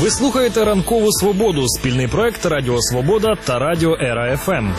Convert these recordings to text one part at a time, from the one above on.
Ви слухаєте «Ранкову свободу» – спільний проект Радіо Свобода та Радіо Ера ФМ.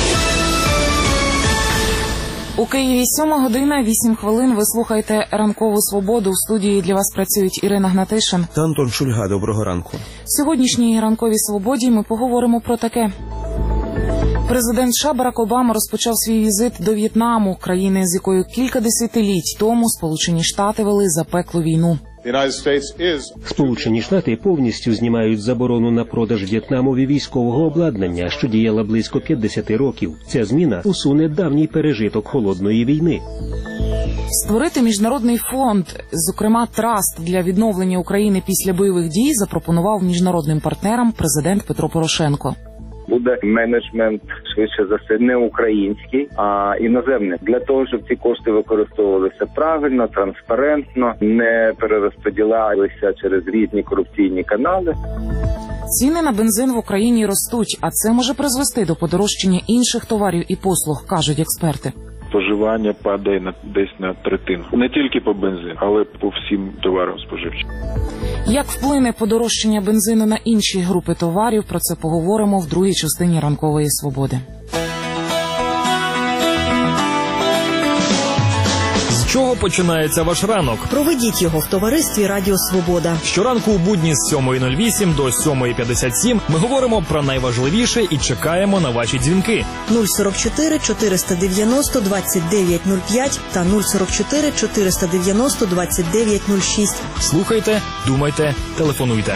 У Києві 7 година, 8 хвилин. Ви слухаєте «Ранкову свободу». У студії для вас працюють Ірина Гнатишин та Антон Шульга. Доброго ранку. В сьогоднішній «Ранковій свободі» ми поговоримо про таке. Президент США Барак Обама розпочав свій візит до В'єтнаму, країни, з якою кілька десятиліть тому Сполучені Штати вели запеклу війну. Сполучені Штати повністю знімають заборону на продаж В'єтнамові військового обладнання, що діяла близько 50 років. Ця зміна усуне давній пережиток холодної війни. Створити міжнародний фонд, зокрема траст для відновлення України після бойових дій, запропонував міжнародним партнерам президент Петро Порошенко. Буде менеджмент, швидше за все, не український, а іноземний. Для того, щоб ці кошти використовувалися правильно, транспарентно, не перерозподілялися через різні корупційні канали. Ціни на бензин в Україні ростуть, а це може призвести до подорожчання інших товарів і послуг, кажуть експерти. Споживання падає десь на третину. Не тільки по бензину, але по всім товарам споживчим. Як вплине подорожчання бензину на інші групи товарів, про це поговоримо в другій частині «Ранкової свободи». З чого починається ваш ранок? Проведіть його в товаристві Радіо Свобода. Щоранку у будні з 7:08 до 7:57 ми говоримо про найважливіше і чекаємо на ваші дзвінки. 044 490 2905 та 044 490 2906. Слухайте, думайте, телефонуйте.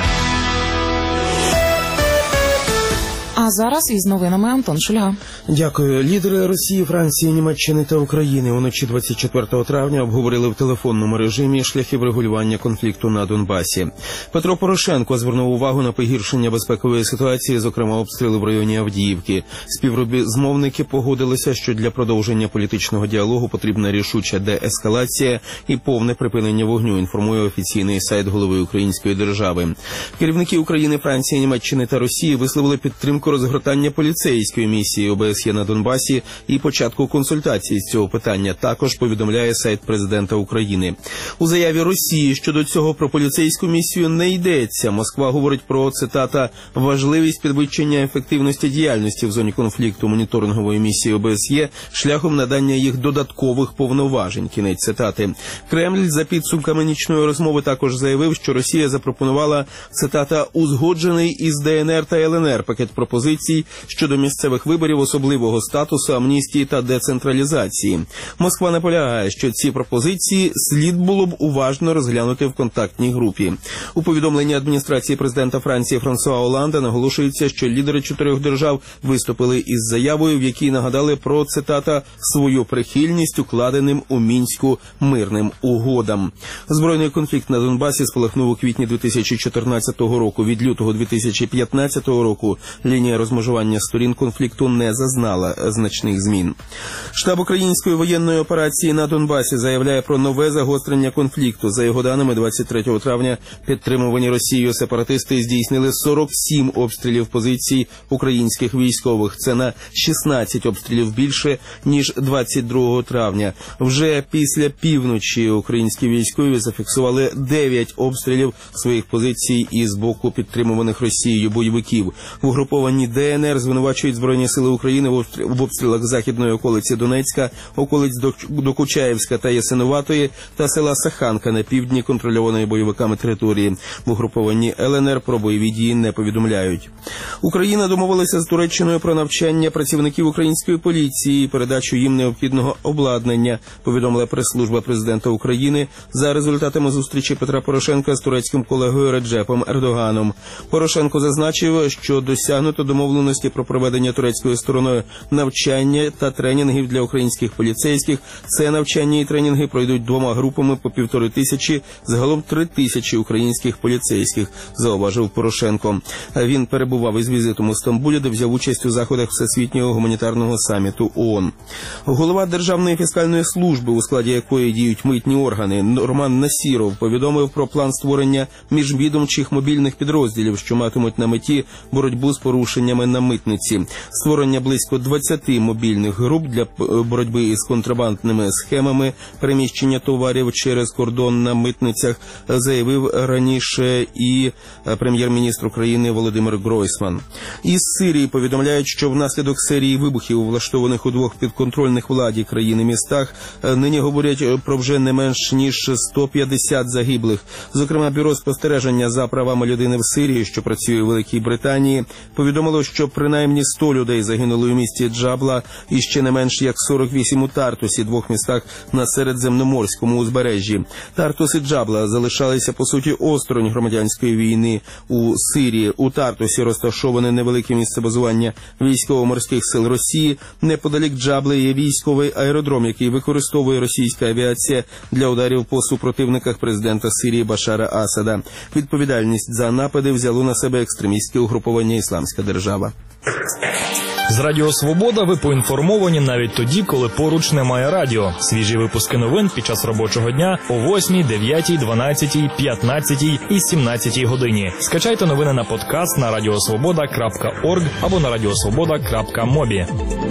А зараз із новинами Антон Шульга. Дякую. Лідери Росії, Франції, Німеччини та України уночі 24 травня обговорили в телефонному режимі шляхи врегулювання конфлікту на Донбасі. Петро Порошенко звернув увагу на погіршення безпекової ситуації, зокрема обстріли в районі Авдіївки. Співрозмовники погодилися, що для продовження політичного діалогу потрібна рішуча деескалація і повне припинення вогню, інформує офіційний сайт голови Української держави. Керівники України, Франції, Німеччини та Росії висловили підтримку розгортання поліцейської місії ОБСЄ на Донбасі і початку консультацій з цього питання, також повідомляє сайт президента України. У заяві Росії щодо цього про поліцейську місію не йдеться. Москва говорить про, цитата, «важливість підвищення ефективності діяльності в зоні конфлікту моніторингової місії ОБСЄ шляхом надання їх додаткових повноважень». Кінець цитати. Кремль за підсумками нічної розмови також заявив, що Росія запропонувала, цитата, «узгоджений із ДНР та ЛНР пакет пропозицій щодо місцевих виборів, особливого статусу, амністії та децентралізації». Москва наполягає, що ці пропозиції слід було б уважно розглянути в контактній групі. У повідомленні адміністрації президента Франції Франсуа Олланда наголошується, що лідери 4 держав виступили із заявою, в якій нагадали про, цитата, «свою прихильність укладеним у Мінську мирним угодам». Збройний конфлікт на Донбасі спалахнув у квітні 2014 року. Від лютого 2015 року лінія розмежування сторін конфлікту не зазнала значних змін. Штаб української воєнної операції на Донбасі заявляє про нове загострення конфлікту. За його даними, 23 травня підтримувані Росією сепаратисти здійснили 47 обстрілів позицій українських військових. Це на 16 обстрілів більше, ніж 22 травня. Вже після півночі українські військові зафіксували 9 обстрілів своїх позицій із боку підтримуваних Росією бойовиків. Угруповані ДНР звинувачують Збройні сили України в обстрілах західної околиці Донецька, околиць Докучаєвська та Ясинуватої та села Саханка на півдні контрольованої бойовиками території. В угрупованні ЛНР про бойові дії не повідомляють. Україна домовилася з Туреччиною про навчання працівників української поліції і передачу їм необхідного обладнання, повідомила прес-служба президента України за результатами зустрічі Петра Порошенка з турецьким колегою Реджепом Ердоганом. Порошенко зазначив, що досягнуто домовленості про проведення турецькою стороною навчання та тренінгів для українських поліцейських. Це навчання і тренінги пройдуть 2 групами по 1500, загалом 3000 українських поліцейських, зауважив Порошенко. Він перебував із візитом у Стамбулі, де взяв участь у заходах Всесвітнього гуманітарного саміту ООН. Голова Державної фіскальної служби, у складі якої діють митні органи, Роман Насіров повідомив про план створення міжвідомчих мобільних підрозділів, що матимуть на меті боротьбу з порушенням порушеннями на митниці, створення близько 20 мобільних груп для боротьби із контрабандними схемами переміщення товарів через кордон на митницях, заявив раніше і прем'єр-міністр України Володимир Гройсман. Із Сирії повідомляють, що внаслідок серії вибухів, влаштованих у двох підконтрольних владі країни містах, нині говорять про вже не менш ніж 150 загиблих. Зокрема, бюро спостереження за правами людини в Сирії, що працює у Великій Британії, повідомило, що принаймні 100 людей загинули у місті Джабла і ще не менш як 48 у Тартусі, двох містах на середземноморському узбережжі. Тартус і Джабла залишалися, по суті, осторонь громадянської війни у Сирії. У Тартусі розташоване невелике місце базування військово-морських сил Росії. Неподалік Джабли є військовий аеродром, який використовує російська авіація для ударів по супротивниках президента Сирії Башара Асада. Відповідальність за напади взяло на себе екстремістське угруповання «Ісламська держава». З Радіо Свобода ви поінформовані навіть тоді, коли поруч немає радіо. Свіжі випуски новин під час робочого дня о 8, 9, 12, 15 і 17 годині. Скачайте новини на подкаст на radiosvoboda.org або на radiosvoboda.mobi.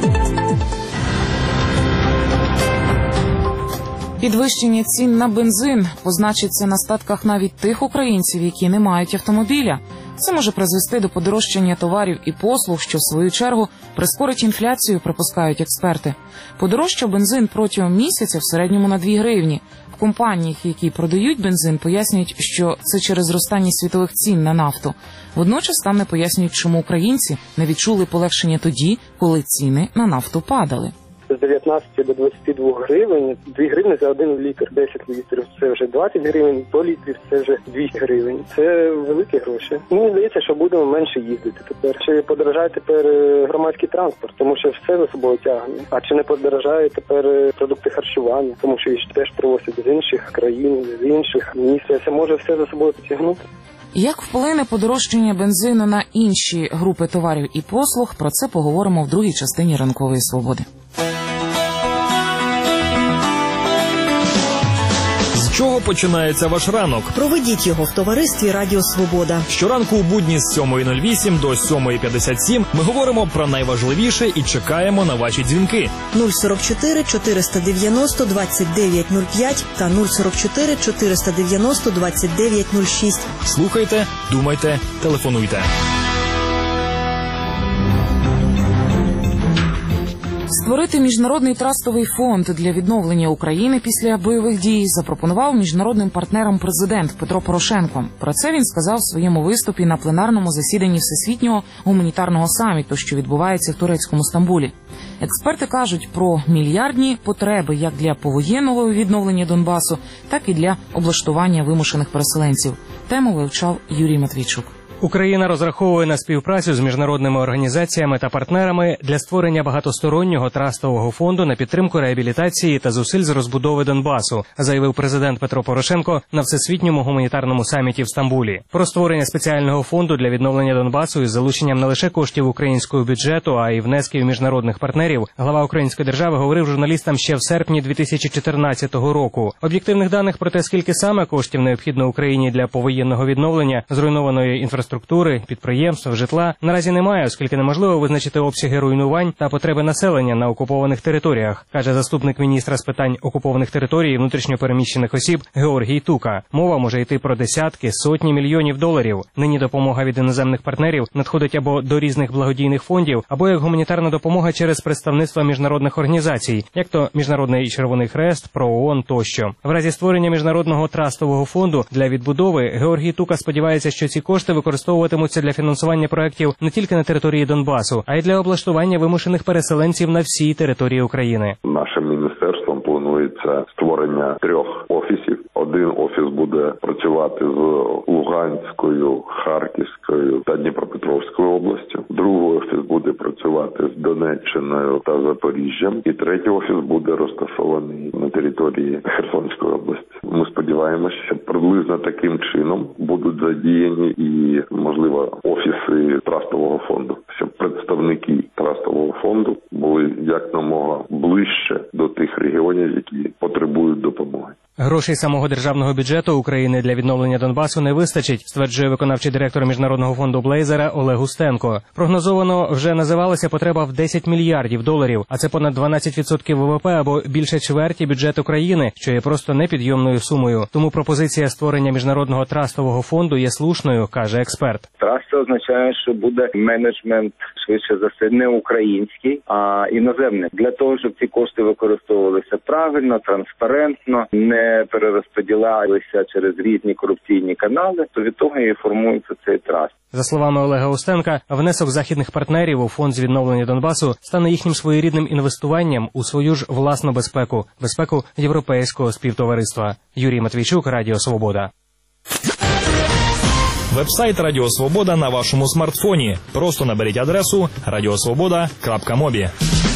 Підвищення цін на бензин позначиться на статках навіть тих українців, які не мають автомобіля. Це може призвести до подорожчання товарів і послуг, що в свою чергу прискорить інфляцію, припускають експерти. Подорожчав бензин протягом місяця в середньому на 2 гривні. В компаніях, які продають бензин, пояснюють, що це через зростання світових цін на нафту. Водночас там не пояснюють, чому українці не відчули полегшення тоді, коли ціни на нафту падали. З 19 до 22 гривень, 2 гривні за 1 літр, 10 літрів, це вже 20 гривень, 100 літрів, це вже 200 гривень. Це великі гроші. Мені здається, що будемо менше їздити тепер. Чи подорожає тепер громадський транспорт, тому що все за собою тягне. А чи не подорожає тепер продукти харчування, тому що їх теж привозять з інших країн, з інших міст. Це може все за собою потягнути. Як вплине подорожчання бензину на інші групи товарів і послуг, про це поговоримо в другій частині «Ранкової свободи». З чого починається ваш ранок? Проведіть його в товаристві Радіо Свобода. Щоранку у будні з 7:08 до 7:57 ми говоримо про найважливіше і чекаємо на ваші дзвінки. 044 490 2905 та 044 490 2906. Слухайте, думайте, телефонуйте. Створити міжнародний трастовий фонд для відновлення України після бойових дій запропонував міжнародним партнерам президент Петро Порошенко. Про це він сказав у своєму виступі на пленарному засіданні Всесвітнього гуманітарного саміту, що відбувається в турецькому Стамбулі. Експерти кажуть про мільярдні потреби як для повоєнного відновлення Донбасу, так і для облаштування вимушених переселенців. Тему вивчав Юрій Матвійчук. Україна розраховує на співпрацю з міжнародними організаціями та партнерами для створення багатостороннього трастового фонду на підтримку реабілітації та зусиль з розбудови Донбасу, заявив президент Петро Порошенко на Всесвітньому гуманітарному саміті в Стамбулі. Про створення спеціального фонду для відновлення Донбасу із залученням не лише коштів українського бюджету, а й внесків міжнародних партнерів глава української держави говорив журналістам ще в серпні 2014 року. Об'єктивних даних про те, скільки саме коштів необхідно Україні для повоєнного відновлення зруйнованої інфраструктури, підприємств, житла наразі немає, оскільки неможливо визначити обсяги руйнувань та потреби населення на окупованих територіях, каже заступник міністра з питань окупованих територій і внутрішньо переміщених осіб Георгій Тука. Мова може йти про десятки, сотні мільйонів доларів. Нині допомога від іноземних партнерів надходить або до різних благодійних фондів, або як гуманітарна допомога через представництва міжнародних організацій, як то Міжнародний Червоний Хрест, ПРООН тощо. В разі створення міжнародного трастового фонду для відбудови Георгій Тука сподівається, що ці кошти використовуватимуться для фінансування проєктів не тільки на території Донбасу, а й для облаштування вимушених переселенців на всій території України. Нашим міністерством планується створення 3 офісів. Один офіс буде працювати з Луганською, Харківською та Дніпропетровською областю. Другий офіс буде працювати з Донеччиною та Запоріжжям. І третій офіс буде розташований на території Херсонської області. Ми сподіваємося, що приблизно таким чином будуть задіяні і, можливо, офіси трастового фонду, щоб представники трастового фонду були якомога ближче до тих регіонів, які потребують допомоги. Грошей самого державного бюджету України для відновлення Донбасу не вистачить, стверджує виконавчий директор Міжнародного фонду Блейзера Олег Устенко. Прогнозовано вже називалася потреба в 10 мільярдів доларів, а це понад 12% ВВП або більше чверті бюджету країни, що є просто непідйомною сумою. Тому пропозиція створення Міжнародного трастового фонду є слушною, каже експерт. Траст це означає, що буде менеджмент швидше за все не український, а іноземний. Для того, щоб ці кошти використовувалися правильно, транспарентно, не перерозподілялися через різні корупційні канали, то від того і формується цей траст. За словами Олега Устенка, внесок західних партнерів у фонд з відновлення Донбасу стане їхнім своєрідним інвестуванням у свою ж власну безпеку, безпеку європейського співтовариства. Юрій Матвійчук, Радіо Свобода. Вебсайт Радіо Свобода на вашому смартфоні. Просто наберіть адресу radiosvoboda.mobi.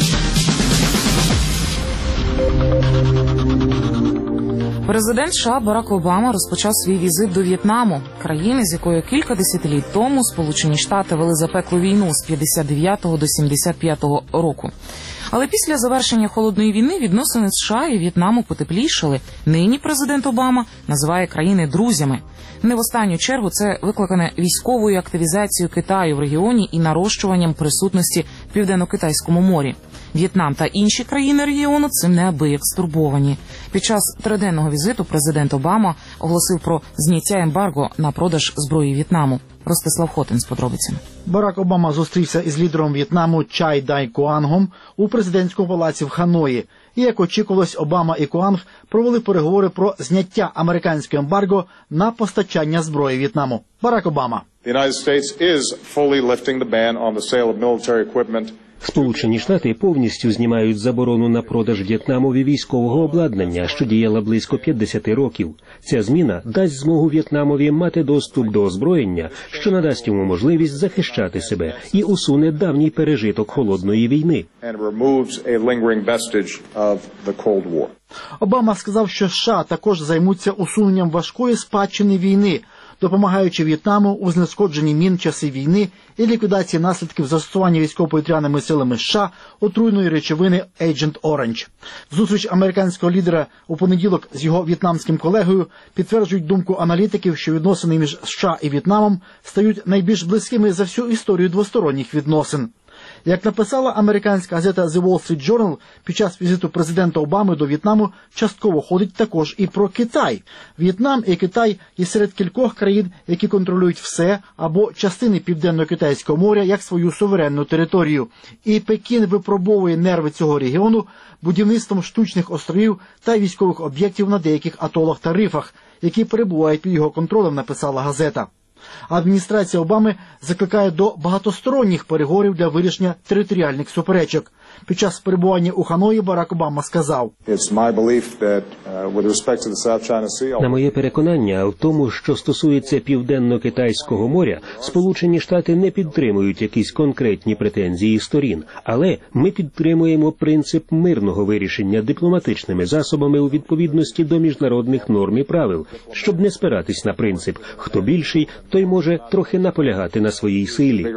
Президент США Барак Обама розпочав свій візит до В'єтнаму, країни, з якою кілька десятиліть тому Сполучені Штати вели запеклу війну з 59-го до 75-го року. Але після завершення холодної війни відносини США і В'єтнаму потеплішали. Нині президент Обама називає країни друзями. Не в останню чергу це викликане військовою активізацією Китаю в регіоні і нарощуванням присутності в Південно-Китайському морі. В'єтнам та інші країни регіону цим неабияк стурбовані. Під час триденного візиту президент Обама оголосив про зняття ембарго на продаж зброї В'єтнаму. Ростислав Хотин з подробицями. Барак Обама зустрівся із лідером В'єтнаму Чай Дай Куангом у президентському палаці в Ханої. І, як очікувалось, Обама і Куанг провели переговори про зняття американського ембарго на постачання зброї В'єтнаму. Барак Обама. Сполучені Штати повністю знімають заборону на продаж В'єтнамові військового обладнання, що діяла близько 50 років. Ця зміна дасть змогу В'єтнамові мати доступ до озброєння, що надасть йому можливість захищати себе і усуне давній пережиток холодної війни. Обама сказав, що США також займуться усуненням важкої спадщини війни, допомагаючи В'єтнаму у знешкодженні мін в часи війни і ліквідації наслідків застосування військово-повітряними силами США отруйної речовини Agent Orange. Зустріч американського лідера у понеділок з його в'єтнамським колегою підтверджують думку аналітиків, що відносини між США і В'єтнамом стають найбільш близькими за всю історію двосторонніх відносин. Як написала американська газета The Wall Street Journal, під час візиту президента Обами до В'єтнаму частково ходить також і про Китай. В'єтнам і Китай є серед кількох країн, які контролюють все або частини Південно-Китайського моря як свою суверенну територію. І Пекін випробовує нерви цього регіону будівництвом штучних островів та військових об'єктів на деяких атолах та рифах, які перебувають під його контролем, написала газета. Адміністрація Обами закликає до багатосторонніх переговорів для вирішення територіальних суперечок. Під час перебування у Ханої Барак Обама сказав: На моє переконання в тому, що стосується Південно-Китайського моря, Сполучені Штати не підтримують якісь конкретні претензії сторін, але ми підтримуємо принцип мирного вирішення дипломатичними засобами у відповідності до міжнародних норм і правил, щоб не спиратись на принцип «хто більший, той може трохи наполягати на своїй силі».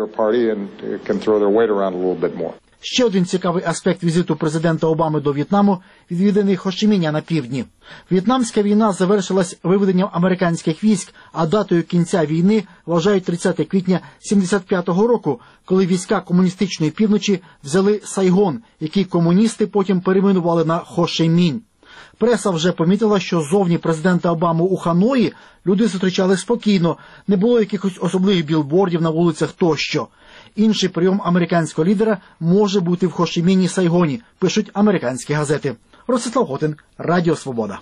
Ще один цікавий аспект візиту президента Обами до В'єтнаму – відвіданий Хо-Чі-Міня на півдні. В'єтнамська війна завершилась виведенням американських військ, а датою кінця війни вважають 30 квітня 75-го року, коли війська комуністичної півночі взяли Сайгон, який комуністи потім перейменували на Хо-Ші-Мінь. Преса вже помітила, що зовні президента Обами у Ханої люди зустрічали спокійно, не було якихось особливих білбордів на вулицях тощо. Інший прийом американського лідера може бути в Хо-Ші-Міні, Сайгоні, пишуть американські газети. Ростислав Хотин, Радіо Свобода.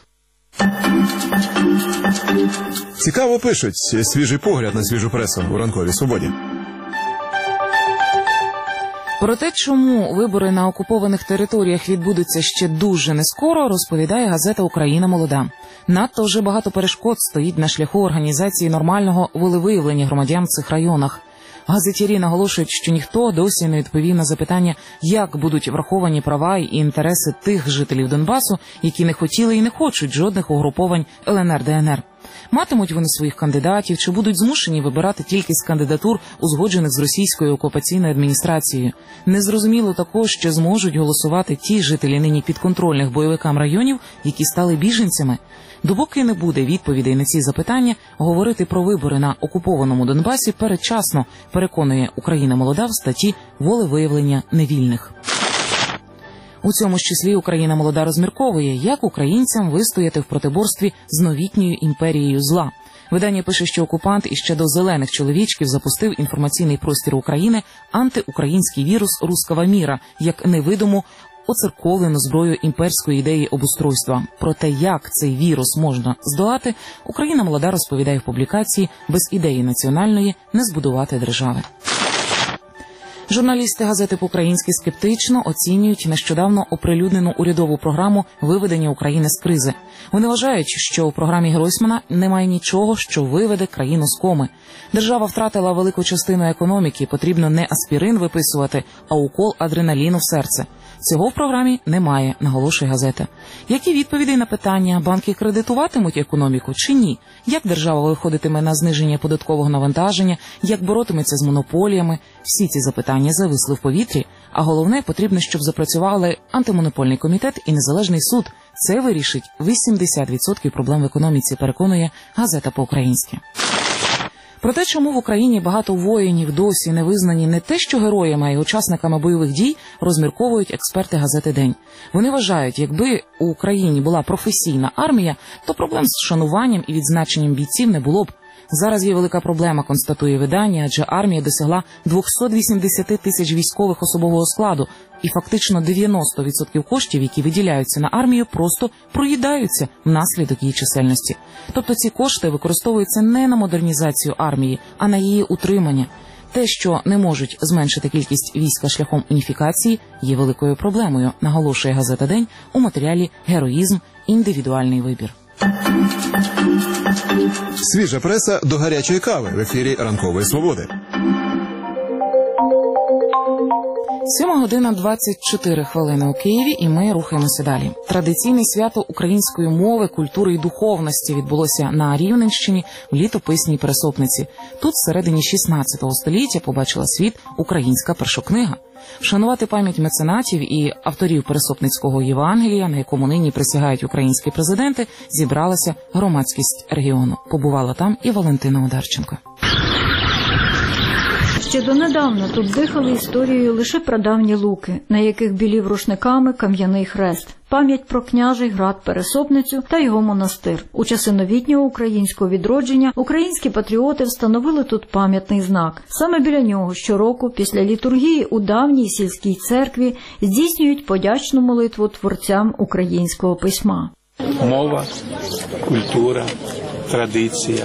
Цікаво пишуть. Свіжий погляд на свіжу пресу у ранковій Свободі. Про те, чому вибори на окупованих територіях відбудуться ще дуже нескоро, розповідає газета «Україна молода». Надто вже багато перешкод стоїть на шляху організації нормального волевиявлення громадян в цих районах. Газетярі наголошують, що ніхто досі не відповів на запитання, як будуть враховані права і інтереси тих жителів Донбасу, які не хотіли і не хочуть жодних угруповань ЛНР-ДНР. Матимуть вони своїх кандидатів чи будуть змушені вибирати тільки з кандидатур, узгоджених з російською окупаційною адміністрацією. Незрозуміло також, чи зможуть голосувати ті жителі нині підконтрольних бойовикам районів, які стали біженцями. Допоки не буде відповідей на ці запитання, говорити про вибори на окупованому Донбасі передчасно, переконує Україна молода в статті «Волевиявлення невільних». У цьому ж числі Україна молода розмірковує, як українцям вистояти в протиборстві з новітньою імперією зла. Видання пише, що окупант іще до зелених чоловічків запустив інформаційний простір України антиукраїнський вірус «Руского міра» як невидиму оцерковлену зброю імперської ідеї обустройства. Про те, як цей вірус можна здолати, Україна молода розповідає в публікації «Без ідеї національної не збудувати держави». Журналісти газети «По-українськи» скептично оцінюють нещодавно оприлюднену урядову програму виведення України з кризи. Вони вважають, що у програмі Гройсмана немає нічого, що виведе країну з коми. Держава втратила велику частину економіки, потрібно не аспірин виписувати, а укол адреналіну в серце. Цього в програмі немає, наголошує газета. Які відповіді на питання, банки кредитуватимуть економіку чи ні? Як держава виходитиме на зниження податкового навантаження? Як боротиметься з монополіями? Всі ці запитання зависли в повітрі, а головне, потрібно, щоб запрацювали антимонопольний комітет і незалежний суд. Це вирішить 80% проблем в економіці, переконує газета «По-українськи». Про те, чому в Україні багато воїнів досі не визнані не те що героями, а й учасниками бойових дій, розмірковують експерти газети «День». Вони вважають, якби у Україні була професійна армія, то проблем з шануванням і відзначенням бійців не було б. Зараз є велика проблема, констатує видання, адже армія досягла 280 тисяч військових особового складу, і фактично 90% коштів, які виділяються на армію, просто проїдаються внаслідок її чисельності. Тобто ці кошти використовуються не на модернізацію армії, а на її утримання. Те, що не можуть зменшити кількість війська шляхом уніфікації, є великою проблемою, наголошує газета «День» у матеріалі «Героїзм. Індивідуальний вибір». Свіжа преса до гарячої кави в ефірі «Ранкової свободи». 7:24 у Києві, і ми рухаємося далі. Традиційне свято української мови, культури і духовності відбулося на Рівненщині в літописній Пересопниці. Тут всередині 16 століття побачила світ українська першокнига. Вшанувати пам'ять меценатів і авторів Пересопницького Євангелія, на якому нині присягають українські президенти, зібралася громадськість регіону. Побувала там і Валентина Одарченко. Ще донедавна тут дихали історією лише прадавні луки, на яких білів рушниками кам'яний хрест. Пам'ять про княжий град Пересопницю та його монастир. У часи новітнього українського відродження українські патріоти встановили тут пам'ятний знак. Саме біля нього щороку після літургії у давній сільській церкві здійснюють подячну молитву творцям українського письма. Мова, культура, традиція,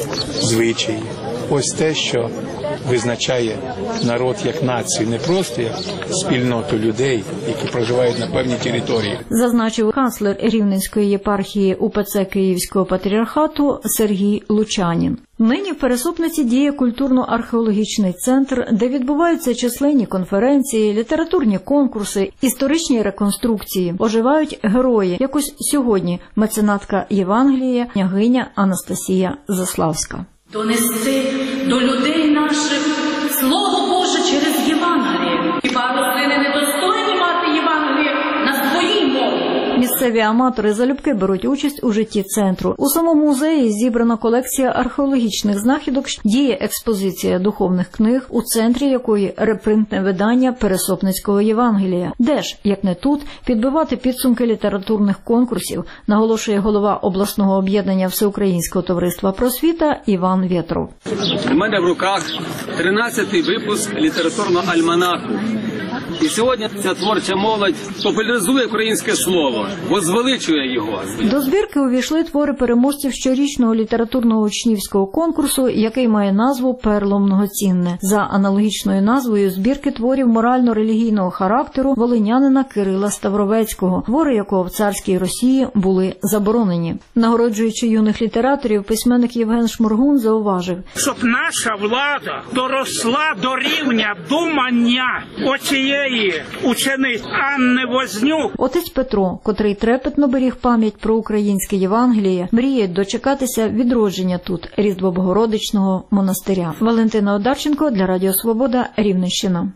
звичаї – ось те, що визначає народ як націю, не просто як спільноту людей, які проживають на певній території. Зазначив канцлер Рівненської єпархії УПЦ Київського патріархату Сергій Лучанін. Нині в Пересопниці діє культурно-археологічний центр, де відбуваються численні конференції, літературні конкурси, історичні реконструкції. Оживають герої. Якось сьогодні меценатка Євангелія, княгиня Анастасія Заславська. Донести до людей наших Слово Боже через Євангеліє. Хіба рослини недостойні мати Євангеліє на своїй мові? Місцеві аматори залюбки беруть участь у житті центру. У самому музеї зібрана колекція археологічних знахідок, діє експозиція духовних книг, у центрі якої репринтне видання Пересопницького Євангелія. Де ж, як не тут, підбивати підсумки літературних конкурсів, наголошує голова обласного об'єднання Всеукраїнського товариства просвіта Іван Вєтров. У мене в руках 13-й випуск літературного альманаху. І сьогодні ця творча молодь популяризує українське слово, возвеличує його. До збірки увійшли твори переможців щорічного літературного учнівського конкурсу, який має назву «Перло многоцінне». За аналогічною назвою збірки творів морально-релігійного характеру волинянина Кирила Ставровецького, твори якого в царській Росії були заборонені. Нагороджуючи юних літераторів, письменник Євген Шморгун зауважив: щоб наша влада доросла до рівня думання оцієї моєї учениці Анни Вознюк. Отець Петро, котрий трепетно беріг пам'ять про українське Євангеліє, мріє дочекатися відродження тут Різдво-Богородичного монастиря. Валентина Одарченко для Радіо Свобода, Рівненщина.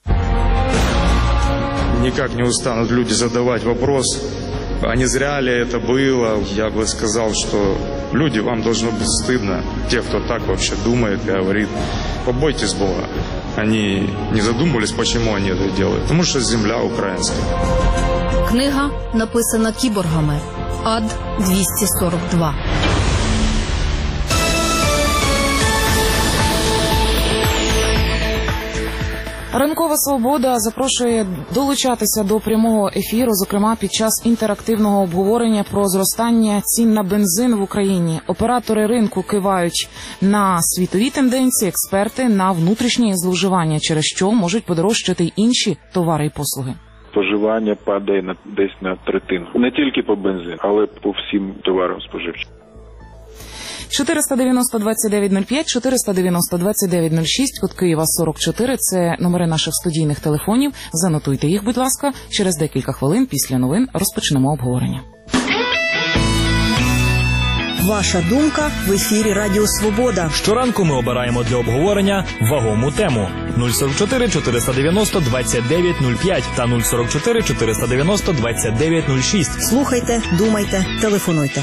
Никак не устанут люди задавать вопрос, а не зря ли это было. Я бы сказал, что люди, вам должно быть стыдно. Те, кто так вообще думает, говорит, побойтесь Бога. Они не задумывались, почему они это делают. Потому что земля украинская. Книга написана кіборгами. Ад-242. Ранкова Свобода запрошує долучатися до прямого ефіру, зокрема під час інтерактивного обговорення про зростання цін на бензин в Україні. Оператори ринку кивають на світові тенденції, експерти на внутрішні зловживання, через що можуть подорожчати й інші товари і послуги. Споживання падає десь на третину. Не тільки по бензину, але по всім товарам споживчим. 490-2905, 490-2906, код Києва 44 – це номери наших студійних телефонів. Занотуйте їх, будь ласка. Через декілька хвилин після новин розпочнемо обговорення. Ваша думка в ефірі Радіо Свобода. Щоранку ми обираємо для обговорення вагому тему. 044 490 2905 та 044 490 2906. Слухайте, думайте, телефонуйте.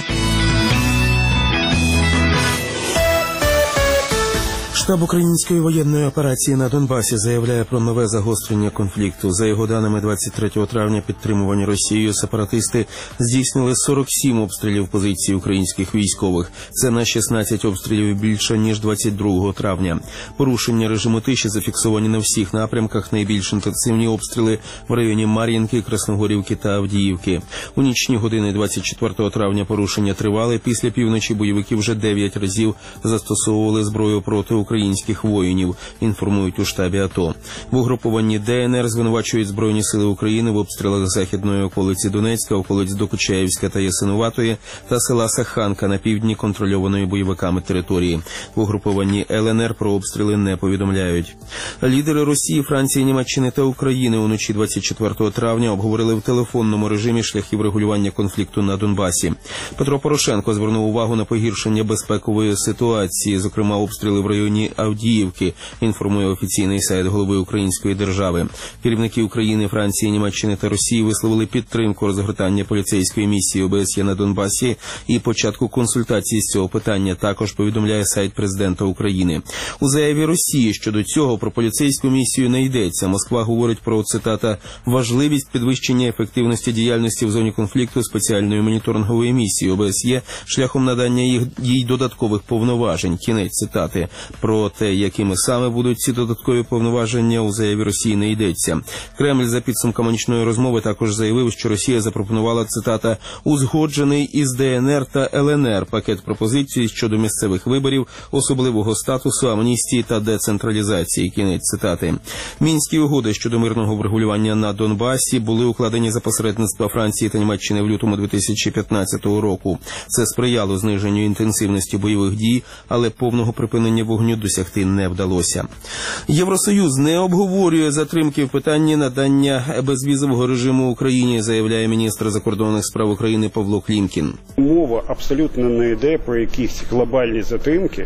Штаб української воєнної операції на Донбасі заявляє про нове загострення конфлікту. За його даними, 23 травня підтримувані Росією сепаратисти здійснили 47 обстрілів позицій українських військових. Це на 16 обстрілів більше, ніж 22 травня. Порушення режиму тиші зафіксовані на всіх напрямках. Найбільш інтенсивні обстріли в районі Мар'їнки, Красногорівки та Авдіївки. У нічні години 24 травня порушення тривали. Після півночі бойовики вже 9 разів застосовували зброю проти українських воїнів, інформують у штабі АТО. В угрупованні ДНР звинувачують Збройні сили України в обстрілах західної околиці Донецька, околиць Докучаєвська та Ясинуватої та села Саханка на півдні контрольованої бойовиками території. В угрупованні ЛНР про обстріли не повідомляють. Лідери Росії, Франції, Німеччини та України уночі 24 травня обговорили в телефонному режимі шляхи врегулювання конфлікту на Донбасі. Петро Порошенко звернув увагу на погіршення безпекової ситуації, зокрема обстріли в районі Авдіївки, інформує офіційний сайт голови української держави. Керівники України, Франції, Німеччини та Росії висловили підтримку розгортання поліцейської місії ОБСЄ на Донбасі і початку консультацій з цього питання, також повідомляє сайт президента України. У заяві Росії щодо цього про поліцейську місію не йдеться. Москва говорить про, цитата, «важливість підвищення ефективності діяльності в зоні конфлікту спеціальної моніторингової місії ОБСЄ шляхом надання їй додаткових повноважень». Кінець цитати. Про те, якими саме будуть ці додаткові повноваження, у заяві Росії не йдеться. Кремль за підсумками нічної розмови також заявив, що Росія запропонувала, цитата, «узгоджений із ДНР та ЛНР пакет пропозицій щодо місцевих виборів, особливого статусу, амністії та децентралізації». Кінець цитати. Мінські угоди щодо мирного врегулювання на Донбасі були укладені за посередництва Франції та Німеччини в лютому 2015 року. Це сприяло зниженню інтенсивності бойових дій, але повного припинення вогню досягти не вдалося. Євросоюз не обговорює затримки в питанні надання безвізового режиму Україні, заявляє міністр закордонних справ України Павло Клімкін. Мова абсолютно не йде про якісь глобальні затримки,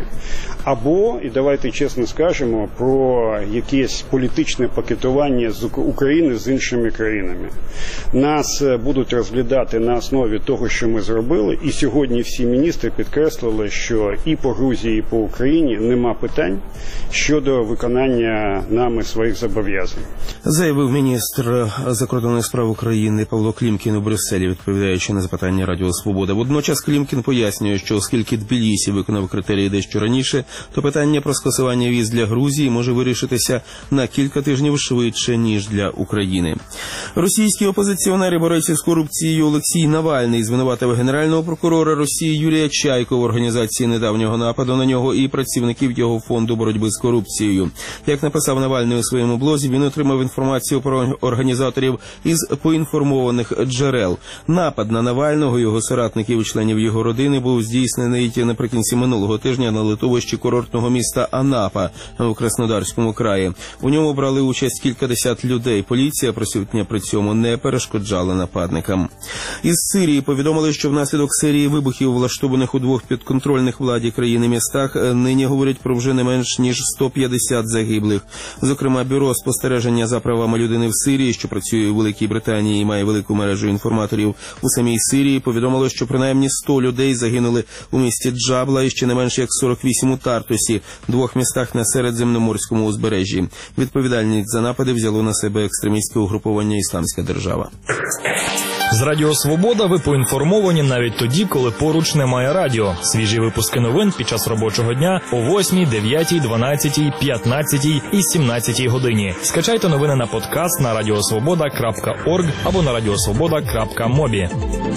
або, і давайте чесно скажемо, про якесь політичне пакетування з України з іншими країнами. Нас будуть розглядати на основі того, що ми зробили, і сьогодні всі міністри підкреслили, що і по Грузії, і по Україні нема питань щодо виконання нами своїх зобов'язань. Заявив міністр закордонних справ України Павло Клімкін у Брюсселі, відповідаючи на запитання Радіо Свобода. Водночас Клімкін пояснює, що оскільки Тбілісі виконав критерії дещо раніше, то питання про скасування віз для Грузії може вирішитися на кілька тижнів швидше, ніж для України. Російські опозиціонери борються з корупцією. Олексій Навальний звинуватив генерального прокурора Росії Юрія Чайко в організації недавнього нападу на нього і працівників його Українського фонду боротьби з корупцією. Як написав Навальний у своєму блозі, він отримав інформацію про організаторів із поінформованих джерел. Напад на Навального, його соратників і членів його родини був здійснений наприкінці минулого тижня на литовищі курортного міста Анапа у Краснодарському краї. У ньому брали участь кількадесят людей. Поліція присутня при цьому не перешкоджала нападникам. Із Сирії повідомили, що внаслідок серії вибухів, влаштованих у двох підконтрольних владі країни містах, нині говорять про вже не менш ніж 150 загиблих. Зокрема, бюро спостереження за правами людини в Сирії, що працює у Великій Британії і має велику мережу інформаторів у самій Сирії, повідомило, що принаймні 100 людей загинули у місті Джабла і ще не менш як 48 у Тартусі, двох містах на Середземноморському узбережжі. Відповідальність за напади взяло на себе екстремістське угруповання «Ісламська держава». З Радіо Свобода ви поінформовані навіть тоді, коли поруч немає радіо. Свіжі випуски новин під час робочого дня о 8, 9, 12, 15 і 17 годині. Скачайте новини на подкаст на radiosvoboda.org або на radiosvoboda.mobi.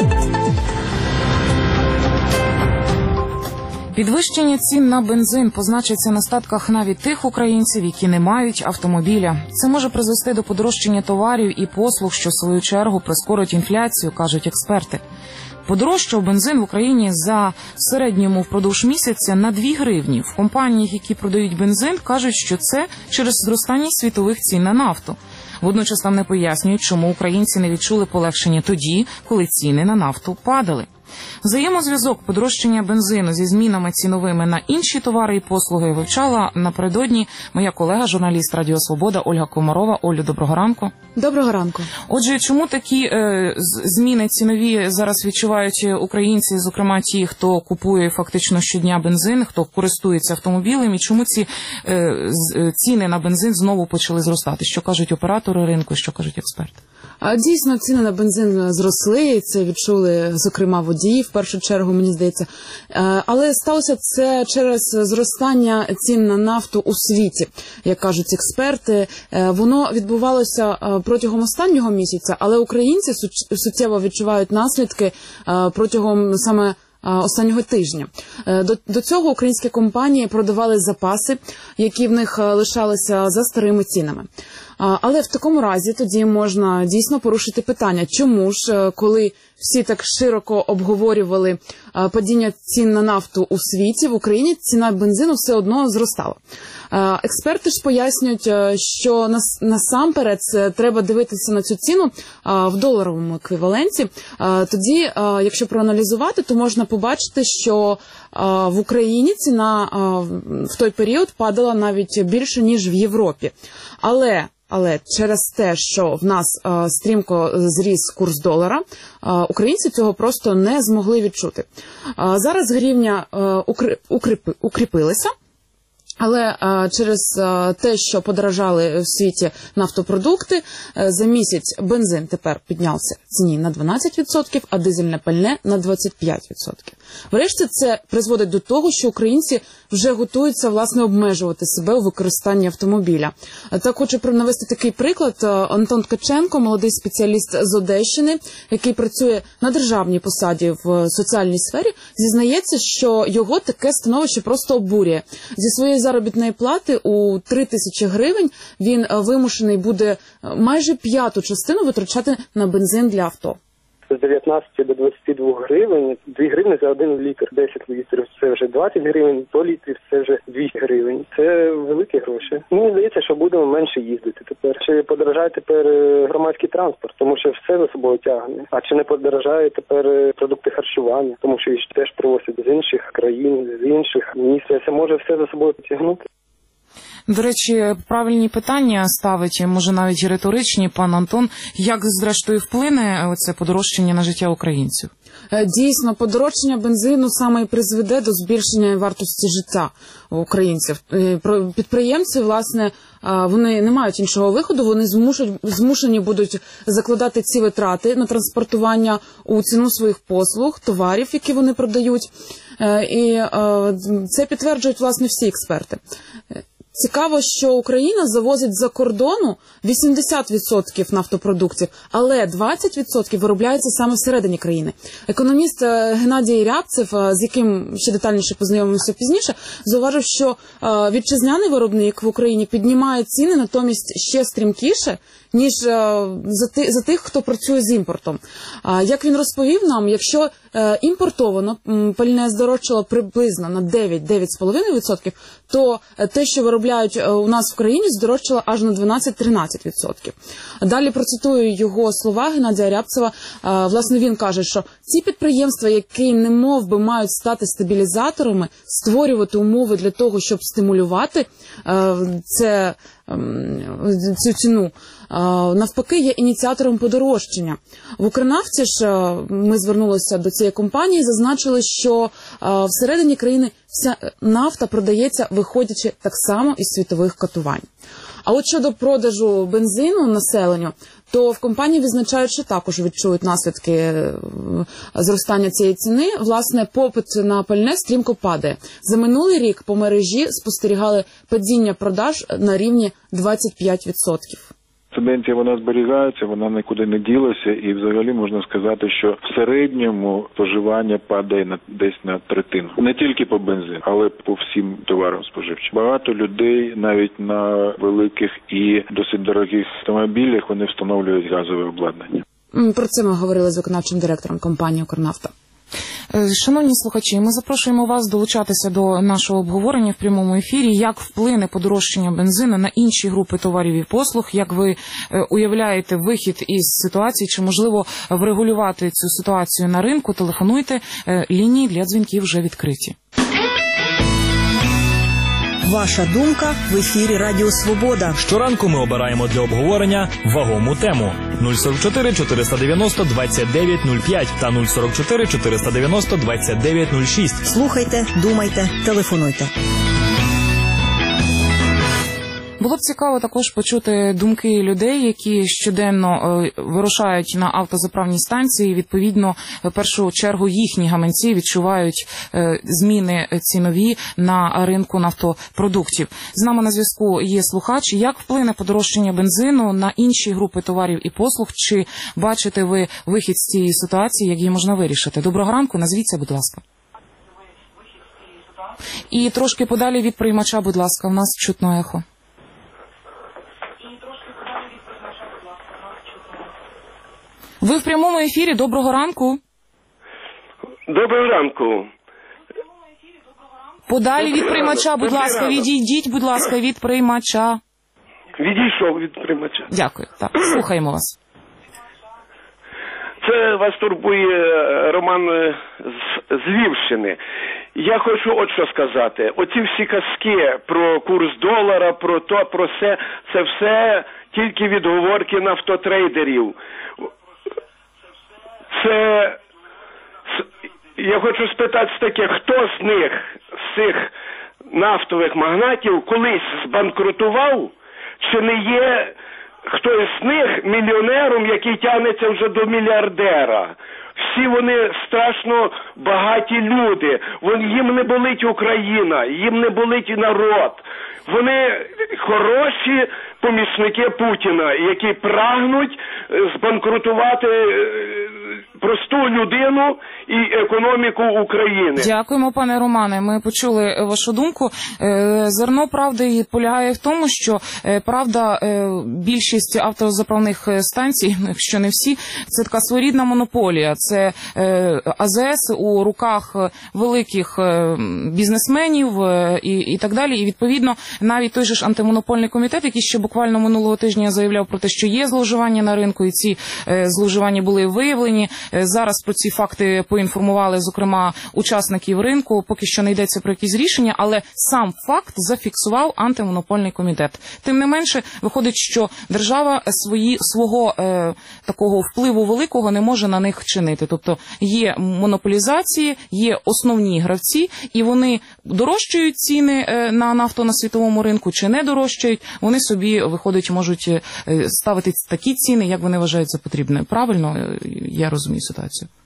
Підвищення цін на бензин позначиться на статках навіть тих українців, які не мають автомобіля. Це може призвести до подорожчання товарів і послуг, що в свою чергу прискорить інфляцію, кажуть експерти. Подорожчав бензин в Україні в середньому впродовж місяця на 2 гривні. В компаніях, які продають бензин, кажуть, що це через зростання світових цін на нафту. Водночас там не пояснюють, чому українці не відчули полегшення тоді, коли ціни на нафту падали. Взаємозв'язок подорожчання бензину зі змінами ціновими на інші товари і послуги вивчала напередодні моя колега, журналіст Радіо Свобода Ольга Комарова. Олю, доброго ранку. Доброго ранку. Отже, чому такі зміни цінові зараз відчувають українці, зокрема ті, хто купує фактично щодня бензин, хто користується автомобілем, і чому ці ціни на бензин знову почали зростати? Що кажуть оператори ринку, що кажуть експерти? Дійсно, ціни на бензин зросли, і це відчули, зокрема, водії, в першу чергу, мені здається. Але сталося це через зростання цін на нафту у світі, як кажуть експерти. Воно відбувалося протягом останнього місяця, але українці суттєво відчувають наслідки протягом саме останнього тижня. До цього українські компанії продавали запаси, які в них лишалися за старими цінами. Але в такому разі тоді можна дійсно порушити питання, чому ж, коли всі так широко обговорювали падіння цін на нафту у світі, в Україні ціна бензину все одно зростала. Експерти ж пояснюють, що насамперед треба дивитися на цю ціну в доларовому еквіваленті. Тоді, якщо проаналізувати, то можна побачити, що в Україні ціна в той період падала навіть більше, ніж в Європі. Але через те, що в нас стрімко зріс курс долара, українці цього просто не змогли відчути. Зараз гривня укріпилася, але через те, що подорожали в світі нафтопродукти, за місяць бензин тепер піднявся в ціні на 12%, а дизельне пальне на 25%. Врешті це призводить до того, що українці вже готуються, власне, обмежувати себе у використанні автомобіля. Так хочу навести такий приклад. Антон Ткаченко, молодий спеціаліст з Одещини, який працює на державній посаді в соціальній сфері, зізнається, що його таке становище просто обурює. Зі своєї заробітної плати у 3000 гривень він вимушений буде майже 1/5 частину витрачати на бензин для авто. З 19 до 22 гривень, 2 гривні за 1 літр, 10 літрів, це вже 20 гривень, 100 літрів, це вже 200 гривень. Це великі гроші. Мені здається, що будемо менше їздити тепер. Чи подорожає тепер громадський транспорт, тому що все за собою тягне. А чи не подорожає тепер продукти харчування, тому що їх теж привозять з інших країн, з інших міст. Це може все за собою потягнути. До речі, правильні питання ставить, може навіть і риторичні, пан Антон. Як, зрештою, вплине оце подорожчання на життя українців? Дійсно, подорожчання бензину саме і призведе до збільшення вартості життя українців. Підприємці, власне, вони не мають іншого виходу, вони змушені будуть закладати ці витрати на транспортування у ціну своїх послуг, товарів, які вони продають. І це підтверджують, власне, всі експерти. Цікаво, що Україна завозить за кордону 80% нафтопродуктів, але 20% виробляється саме всередині країни. Економіст Геннадій Рябцев, з яким ще детальніше познайомимося пізніше, зауважив, що вітчизняний виробник в Україні піднімає ціни натомість ще стрімкіше, ніж за тих, хто працює з імпортом. Як він розповів нам, якщо імпортовано пальне здорожчало приблизно на 9-9,5%, то те, що виробляють у нас в країні, здорожчало аж на 12-13%. Далі процитую його слова Геннадія Рябцева. Власне, він каже, що ці підприємства, які немов би мають стати стабілізаторами, створювати умови для того, щоб стимулювати цю ціну, навпаки, є ініціатором подорожчання. В Укрнафті ж, ми звернулися до цієї компанії, зазначили, що всередині країни вся нафта продається, виходячи так само із світових котувань. А от щодо продажу бензину населенню, то в компанії відзначають, що також відчують наслідки зростання цієї ціни. Власне, попит на пальне стрімко падає. За минулий рік по мережі спостерігали падіння продаж на рівні 25%. Тенденція вона зберігається, вона нікуди не ділася, і взагалі можна сказати, що в середньому споживання падає десь на третину. Не тільки по бензину, але по всім товарам споживчим. Багато людей навіть на великих і досить дорогих автомобілях вони встановлюють газове обладнання. Про це ми говорили з виконавчим директором компанії «Укрнафта». Шановні слухачі, ми запрошуємо вас долучатися до нашого обговорення в прямому ефірі. Як вплине подорожчання бензину на інші групи товарів і послуг? Як ви уявляєте вихід із ситуації? Чи можливо врегулювати цю ситуацію на ринку? Телефонуйте, лінії для дзвінків вже відкриті. Ваша думка в ефірі Радіо Свобода. Щоранку ми обираємо для обговорення вагому тему. 044 490 29 05 та 044 490 29 06. Слухайте, думайте, телефонуйте. Було б цікаво також почути думки людей, які щоденно вирушають на автозаправні станції. Відповідно, в першу чергу їхні гаманці відчувають зміни цінові на ринку нафтопродуктів. З нами на зв'язку є слухач. Як вплине подорожчання бензину на інші групи товарів і послуг? Чи бачите ви вихід з цієї ситуації, як її можна вирішити? Доброго ранку, назвіться, будь ласка. І трошки подалі від приймача, будь ласка, у нас чутно ехо. Ви в прямому ефірі. Доброго ранку. Доброго ранку. Подалі від приймача, будь ласка, відійдіть, будь ласка, від приймача. Відійшов від приймача. Дякую. Так, слухаємо вас. Це вас турбує Роман з Львівщини. Я хочу от що сказати. Оці всі казки про курс долара, про то, про все, це все тільки відговорки нафтотрейдерів. Я хочу спитати таке, хто з них, з цих нафтових магнатів, колись збанкрутував, чи не є хтось з них мільйонером, який тягнеться вже до мільярдера? Всі вони страшно багаті люди. Їм не болить Україна, їм не болить народ. Вони хороші помічники Путіна, які прагнуть збанкрутувати просту людину і економіку України. Дякуємо, пане Романе. Ми почули вашу думку. Зерно правди полягає в тому, що, правда, більшість автозаправних станцій, якщо не всі, це така своєрідна монополія. Це АЗС у руках великих бізнесменів і так далі. І, відповідно, навіть той же ж антимонопольний комітет, який ще буквально минулого тижня заявляв про те, що є зловживання на ринку, і ці зловживання були виявлені. Зараз про ці факти поінформували, зокрема, учасників ринку. Поки що не йдеться про якісь рішення, але сам факт зафіксував антимонопольний комітет. Тим не менше, виходить, що держава свого такого впливу великого не може на них чинити. Тобто є монополізації, є основні гравці, і вони дорожчають ціни на нафту на світовому ринку чи не дорожчають, вони собі, виходить, можуть ставити такі ціни, як вони вважають за потрібне. Правильно я розумію ситуацію?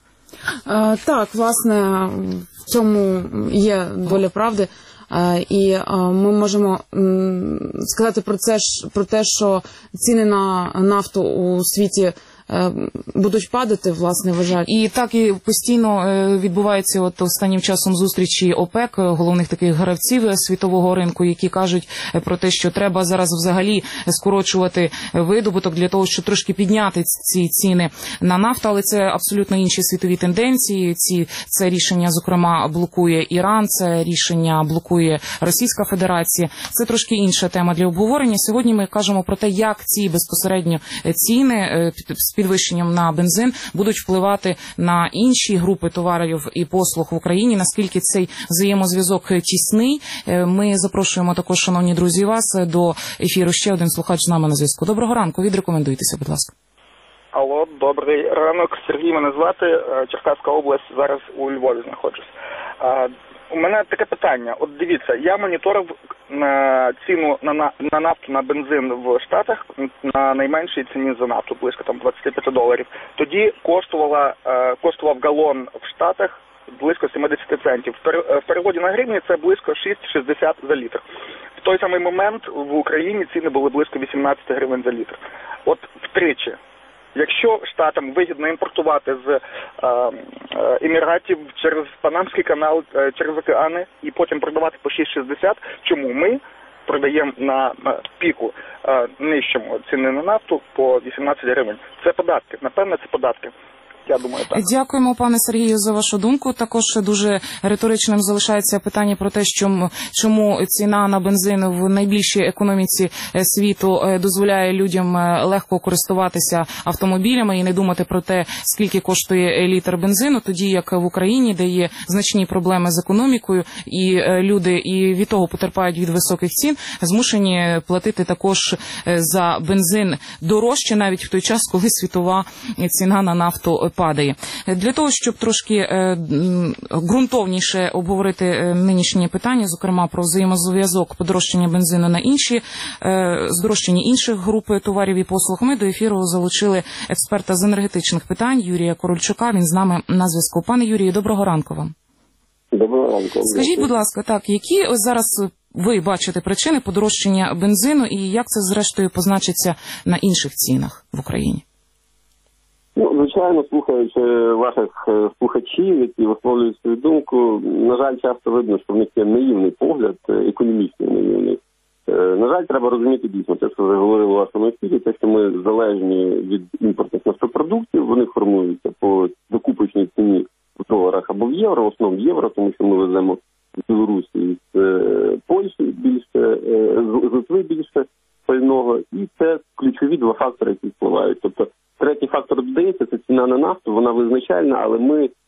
Так, власне, в цьому є доля правди. І ми можемо сказати про те, що ціни на нафту у світі будуть падати, власне, вважають. І так і постійно відбуваються от останнім часом зустрічі ОПЕК, головних таких гравців світового ринку, які кажуть про те, що треба зараз взагалі скорочувати видобуток для того, щоб трошки підняти ці ціни на нафту, але це абсолютно інші світові тенденції. Це рішення, зокрема, блокує Іран, це рішення блокує Російська Федерація. Це трошки інша тема для обговорення. Сьогодні ми кажемо про те, як ці безпосередньо ціни з підвищенням на бензин будуть впливати на інші групи товарів і послуг в Україні, наскільки цей взаємозв'язок тісний. Ми запрошуємо також, шановні друзі, вас до ефіру. Ще один слухач з нами на зв'язку. Доброго ранку, відрекомендуйтеся, будь ласка. Алло, добрий ранок. Сергій мене звати, Черкаська область, зараз у Львові знаходжусь. У мене таке питання. От дивіться, я моніторив ціну на нафту, на бензин в Штатах на найменшій ціні за нафту, близько там $25. Тоді коштував галон в Штатах близько 70 центів. В переводі на гривні це близько 6,60 за літр. В той самий момент в Україні ціни були близько 18 гривень за літр. От втричі. Якщо Штатам вигідно імпортувати з Еміратів через Панамський канал, через океани і потім продавати по 6,60, чому ми продаємо на піку нижчому ціни на нафту по 18 гривень? Це податки. Напевне, це податки. Я думаю, так. Дякуємо, пане Сергію, за вашу думку. Також дуже риторичним залишається питання про те, чому ціна на бензин в найбільшій економіці світу дозволяє людям легко користуватися автомобілями і не думати про те, скільки коштує літр бензину, тоді як в Україні, де є значні проблеми з економікою, і люди і від того потерпають від високих цін, змушені платити також за бензин дорожче, навіть в той час, коли світова ціна на нафту падає. Для того, щоб трошки ґрунтовніше обговорити нинішнє питання, зокрема про взаємозв'язок подорожчання бензину на здорожчання інших груп товарів і послуг, ми до ефіру залучили експерта з енергетичних питань Юрія Корольчука. Він з нами на зв'язку. Пане Юрію, доброго ранку вам. Доброго ранку. Скажіть, будь ласка, які ось зараз ви бачите причини подорожчання бензину і як це зрештою позначиться на інших цінах в Україні? Звичайно, слухаючи ваших слухачів, які висловлюють свою думку, на жаль, часто видно, що в них є наївний погляд, економічний наївний. На жаль, треба розуміти дійсно те, що ви говорили у вашому ефірі, те, що ми залежні від імпортних нафтопродуктів, вони формуються по закупочній ціні в доларах або в євро, в основному в євро, тому що ми веземо з Білорусі, з Польщі більше, з Литви більше пального, і це ключові два фактори, які впливають. Тобто третій фактор додається, це ціна на нафту, вона визначальна, але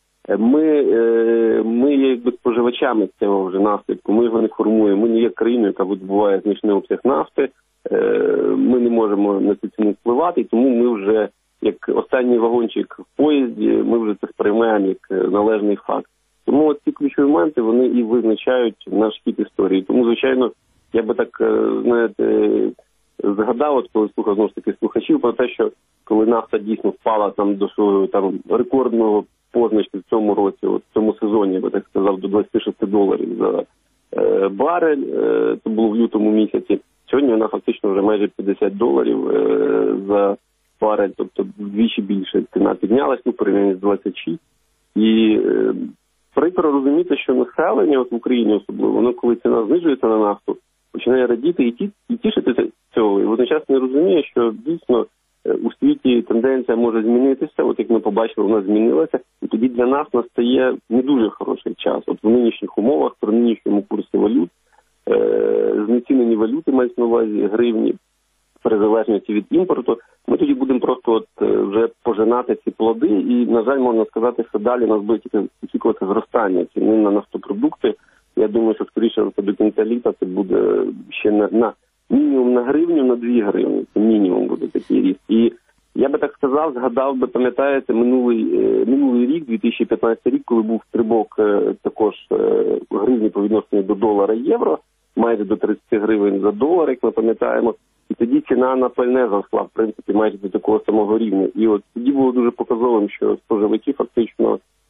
ми є якби споживачами цього вже наслідку, ми його не формуємо, ми не є країною, яка видобуває значний обсяг нафти, ми не можемо на цю ціну впливати, і тому ми вже, як останній вагончик в поїзді, ми вже це сприймаємо як належний факт. Тому ці ключові моменти, вони і визначають наш хід історії. Тому, звичайно, я би так, знаєте, згадав, от коли слухав знову ж таки слухачів про те, що коли нафта дійсно впала там до свого там рекордного позначки в цьому році, от в цьому сезоні, я би так сказав, до $26 за барель, це було в лютому місяці. Сьогодні вона фактично вже майже $50 за барель, тобто вдвічі більше ціна піднялась, порівняно з 26. І прикро розуміти, що населення от в Україні особливо, воно коли ціна знижується на нафту, починає радіти і тішитися цього. І водночас не розуміє, що дійсно у світі тенденція може змінитися, от як ми побачили, вона змінилася, і тоді для нас настає не дуже хороший час. От в нинішніх умовах, при нинішньому курсі валют, знецінені валюти мають на увазі гривні, при залежності від імпорту, ми тоді будемо просто вже пожинати ці плоди, і, на жаль, можна сказати, що далі нас буде очікувати зростання ціни на нафтопродукти. Я думаю, що скоріше до кінця літа це буде ще на мінімум на гривню, на 2 гривні. Це мінімум буде такий ріст. І я би так сказав, згадав би, пам'ятаєте, минулий рік, 2015 рік, коли був стрибок також гривні по відношенню до долара і євро, майже до 30 гривень за долар, як ми пам'ятаємо. І тоді ціна на пальне зросла, в принципі, майже до такого самого рівня. І от тоді було дуже показовим, що споживачі фактично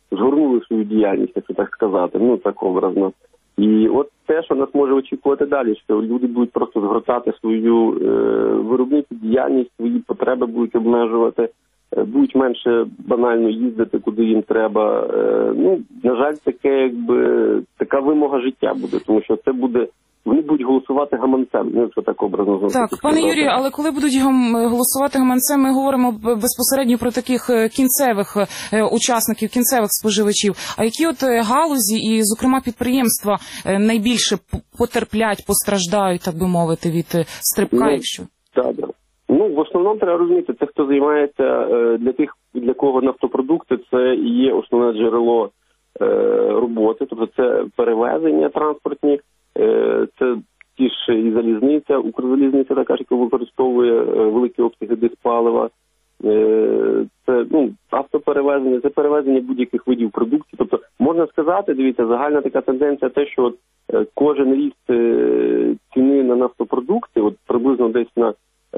згорнули свою діяльність, якщо так сказати, ну так образно. І от те, що нас може очікувати далі, що люди будуть просто згортати свою виробницьку діяльність, свої потреби будуть обмежувати, будуть менше банально їздити, куди їм треба. Ну, на жаль, така вимога життя буде, тому що це буде, вони будуть голосувати гаманцем, ну, якщо так образно говорити. Так, пане Юрію, але коли будуть голосувати гаманцем, ми говоримо безпосередньо про таких кінцевих учасників, кінцевих споживачів. А які от галузі і, зокрема, підприємства найбільше потерплять, постраждають, так би мовити, від стрибка, якщо? Так. Ну, в основному треба розуміти, це хто займається, для кого нафтопродукти, це і є основне джерело роботи, тобто це перевезення транспортні, це ті ж і залізниця, Укрзалізниця така, яка використовує великі обсяги диспалива, це автоперевезення, це перевезення будь-яких видів продукції. Тобто можна сказати, дивіться, загальна така тенденція те, що кожен ріст ціни на нафтопродукти, от приблизно десь на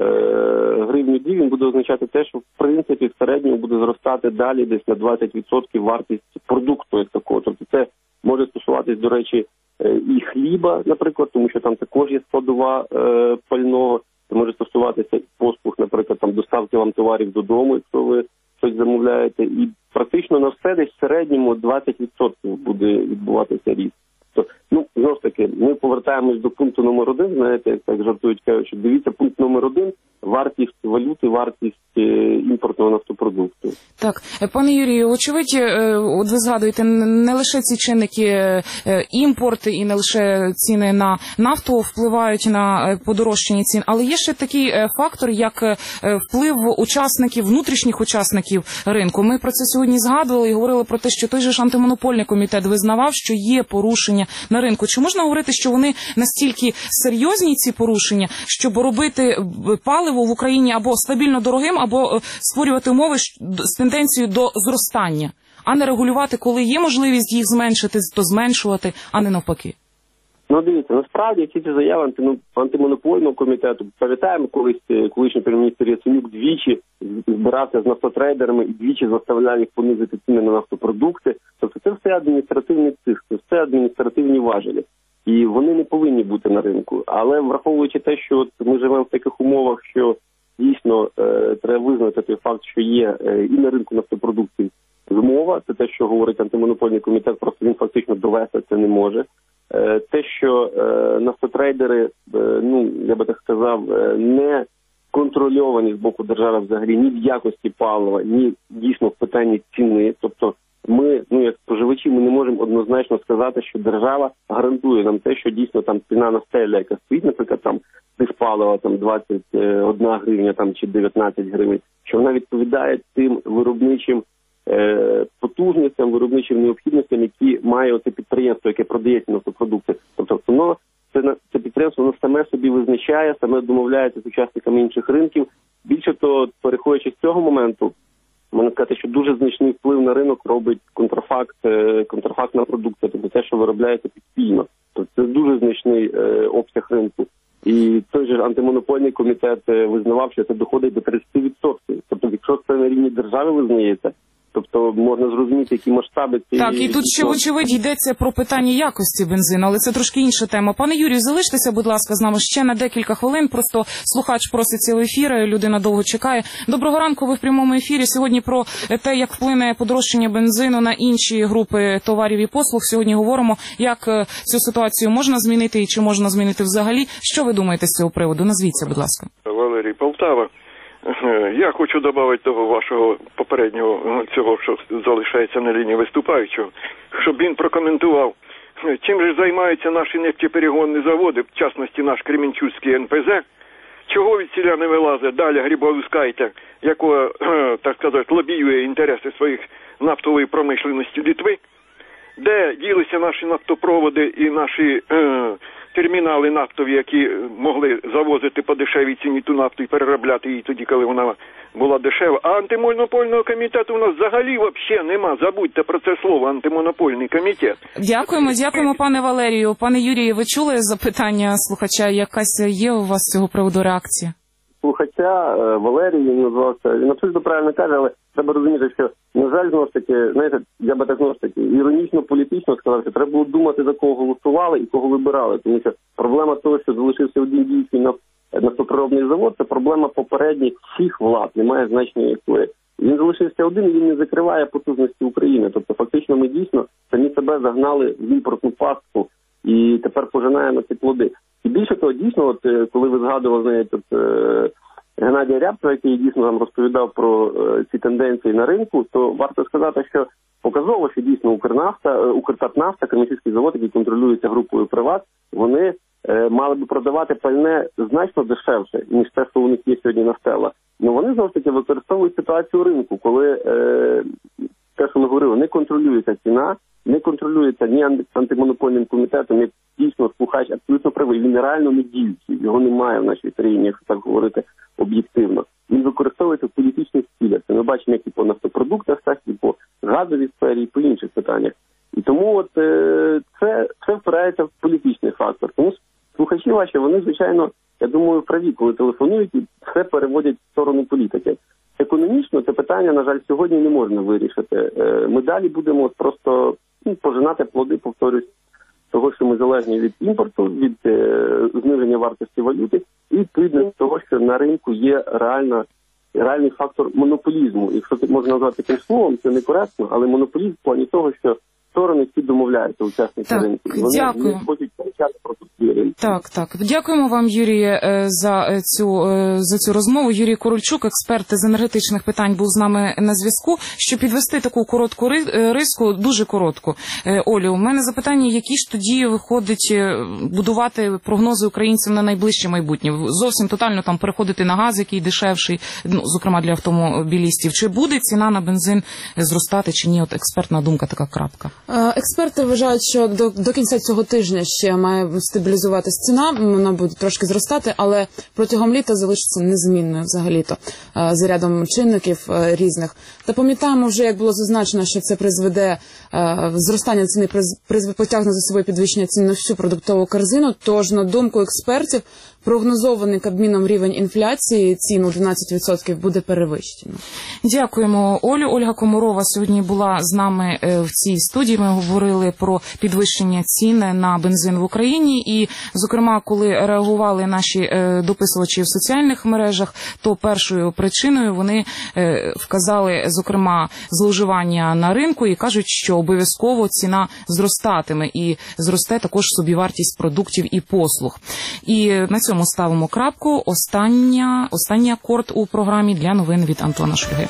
гривню дій, він буде означати те, що в принципі в середньому буде зростати далі десь на 20% вартість продукту як такого. Тобто це може стосуватись, до речі, і хліба, наприклад, тому що там також є складова пального. Це може стосуватися і послуг, наприклад, там доставки вам товарів додому, якщо ви щось замовляєте. І практично на все десь в середньому 20% буде відбуватися ріст. Тобто, знову ж таки, ми повертаємось до пункту номер 1, знаєте, як так жартують, кажуть, що дивіться, пункт номер 1 – вартість валюти, вартість імпортного нафтопродукту. Так, пане Юрію, очевидь, от ви згадуєте, не лише ці чинники імпорт і не лише ціни на нафту впливають на подорожчання цін, але є ще такий фактор, як вплив учасників, внутрішніх учасників ринку. Ми про це сьогодні згадували і говорили про те, що той же ж антимонопольний комітет визнавав, що є порушення на ринку. Чи можна говорити, що вони настільки серйозні, ці порушення, щоб робити паливо в Україні або стабільно дорогим, або створювати умови з тенденцією до зростання, а не регулювати, коли є можливість їх зменшити, то зменшувати, а не навпаки? Ну, дивіться, насправді всі ці заяви антимонопольного комітету, пам'ятаємо, колишній прем'єр-міністр Яценюк двічі збирався з нафтотрейдерами і двічі заставляв їх понизити ціни на нафтопродукти. Тобто це все адміністративний циск, це все адміністративні важелі. І вони не повинні бути на ринку. Але враховуючи те, що ми живемо в таких умовах, що дійсно треба визнати той факт, що є і на ринку нафтопродуктів змова, це те, що говорить антимонопольний комітет, просто він фактично довести це не може. Те, що нафтотрейдери, я би так сказав, не контрольовані з боку держави взагалі ні в якості палива, ні дійсно в питанні ціни. Тобто ми, як споживачі, ми не можемо однозначно сказати, що держава гарантує нам те, що дійсно там ціна на стеля, яка стоїть, наприклад, там диспалива там 21 гривня там, чи 19 гривень, що вона відповідає тим виробничим потужностям, виробничим необхідностям, які має оце підприємство, яке продає ці нафтопродукти. Тобто це підприємство, воно саме собі визначає, саме домовляється з учасниками інших ринків. Більше того, переходячи з цього моменту, можна сказати, що дуже значний вплив на ринок робить контрафактна продукція, тобто те, що виробляється підпільно. Тобто це дуже значний обсяг ринку. І той же антимонопольний комітет визнавав, що це доходить до 30%. Тобто, якщо це на рівні держави визнається, тобто можна зрозуміти, які масштаби цієї... Так, і тут ще, очевидь, йдеться про питання якості бензину, але це трошки інша тема. Пане Юрію, залиштеся, будь ласка, з нами ще на декілька хвилин. Просто слухач проситься в ефір, людина довго чекає. Доброго ранку, ви в прямому ефірі. Сьогодні про те, як вплине подорожчання бензину на інші групи товарів і послуг. Сьогодні говоримо, як цю ситуацію можна змінити і чи можна змінити взагалі. Що ви думаєте з цього приводу? Назвіться, будь ласка. Валерій, Полтава. Я хочу додати того вашого попереднього, цього, що залишається на лінії виступаючого, щоб він прокоментував, чим же займаються наші нефтеперегонні заводи, в частності наш Кременчуцький НПЗ, чого від селя не вилазить далі Грибоускайте, якого, так сказати, лобіює інтереси своїх нафтової промишленості Литви, де ділися наші нафтопроводи і наші термінали нафтові, які могли завозити по дешевій ціні ту нафту і переробляти її тоді, коли вона була дешева. А антимонопольного комітету у нас взагалі нема. Забудьте про це слово, антимонопольний комітет. Дякуємо, пане Валерію. Пане Юрію, ви чули запитання слухача? Якась є у вас з цього приводу реакція? Слухача Валерій, він назвався, він абсолютно правильно каже, але треба розуміти, що, на жаль, знову ж таки, знаєте, я би так знову ж таки іронічно-політично сказав, що треба було думати, за кого голосували і кого вибирали, тому що проблема того, що залишився один діючий нафтопереробний завод, це проблема попередніх всіх влад, немає значення якої. Він залишився один і він не закриває потужності України. Тобто фактично ми дійсно самі себе загнали в імпортну пастку і тепер пожинаємо ці плоди. І більше того, дійсно, от коли ви згадували, знаєте, Геннадія Рябцева, який дійсно нам розповідав про ці тенденції на ринку, то варто сказати, що показово, що дійсно Укртатнафта, Кременчуцький завод, який контролюється групою «Приват», вони мали би продавати пальне значно дешевше, ніж те, що у них є сьогодні на стелах. Ну вони, знову ж таки, використовують ситуацію ринку, коли те, що ми говорили, не контролюється ціна, не контролюється ні антимонопольним комітетом, як дійсно слухач абсолютно правий. Він реально не діючий, його немає в нашій країні, якщо так говорити об'єктивно. Він використовується в політичних цілях. Це ми бачимо, як і по нафтопродуктах, так і по газовій сфері, і по інших питаннях. І тому от це впирається в політичний фактор. Тому слухачі ваші, вони, звичайно, я думаю, праві, коли телефонують і все переводять в сторону політики. Економічно це питання, на жаль, сьогодні не можна вирішити. Ми далі будемо просто пожинати плоди, повторюсь, того, що ми залежні від імпорту, від зниження вартості валюти, і відповідно того, що на ринку є реальний фактор монополізму. Якщо це можна назвати таким словом, це некоректно, але монополізм в плані того, що сторони всі домовляються, учасники ринку. Вони не хочуть почати просто свій ринок. Так. Дякуємо вам, Юріє, за цю розмову. Юрій Корольчук, експерт з енергетичних питань, був з нами на зв'язку. Щоб підвести таку коротку риску, дуже коротку. Олю, у мене запитання, які ж тоді виходить будувати прогнози українцям на найближче майбутнє? Зовсім тотально там переходити на газ, який дешевший, зокрема для автомобілістів. Чи буде ціна на бензин зростати, чи ні? От експертна думка, така крапка. Експерти вважають, що до кінця цього тижня ще має стабілізуватись ціна, вона буде трошки зростати, але протягом літа залишиться незмінною взагалі-то за рядом чинників різних. Та пам'ятаємо вже, як було зазначено, що це призведе, зростання ціни потягне за собою підвищення цін на всю продуктову корзину, тож, на думку експертів, прогнозований Кабміном рівень інфляції цін у 12% буде перевищено. Дякуємо, Олю. Ольга Комарова сьогодні була з нами в цій студії. Ми говорили про підвищення цін на бензин в Україні. І, зокрема, коли реагували наші дописувачі в соціальних мережах, то першою причиною вони вказали, зокрема, зловживання на ринку і кажуть, що обов'язково ціна зростатиме і зросте також собівартість продуктів і послуг. І на цьому ставимо крапку. Останній акорд у програмі для новин від Антона Шульги.